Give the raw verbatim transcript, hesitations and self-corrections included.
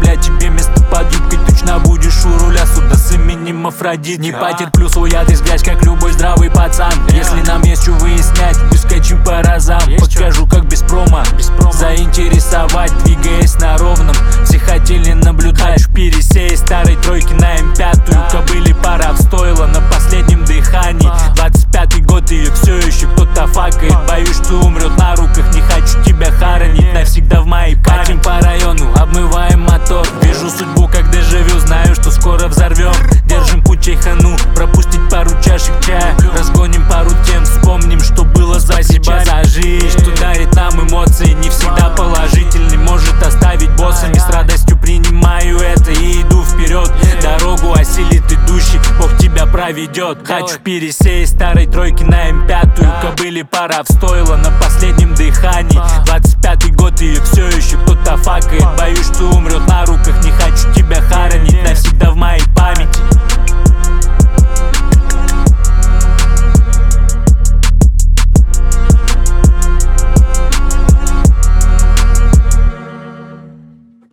бля, тебе место под юбкой. Точно будешь у руля суда с именем Афродит. Не потерплю свой адрес, грязь, как любой здравый пацан. Если нам есть что выяснять, выскочим по разам. Покажу, как без промо заинтересовать, двигаясь на ровном. Все хотели наблюдать. Шпири сей старой тройки на эм пять. Кобыли пара обстоила на последнем дыхании. Двадцать пятый год, ее все еще кто-то факает. Боюсь, что умрет на руках, не хочу тебя хоронить навсегда в моей памяти. Катим по району, обмываем мотор. Вижу судьбу, как дежавю, знаю, что скоро взорвем. Держим путь чайхану, пропустить пару чашек чая. Разгоним пару тем, вспомним, что было за сейчас. За жизнь, что дарит нам эмоции, не всегда положительный, может оставить боссами. С радостью принимаю это и иду вперед. Дорогу осилит идущий, Бог тебя проведет. Хочу пересесть старой тройки на эм пять. Кобыли пара обстоила на последнем дыхании. Двадцать пятый год, ее все еще кто-то факает. Боюсь, что умрет на руках, не хочу тебя хоронить навсегда в моей памяти.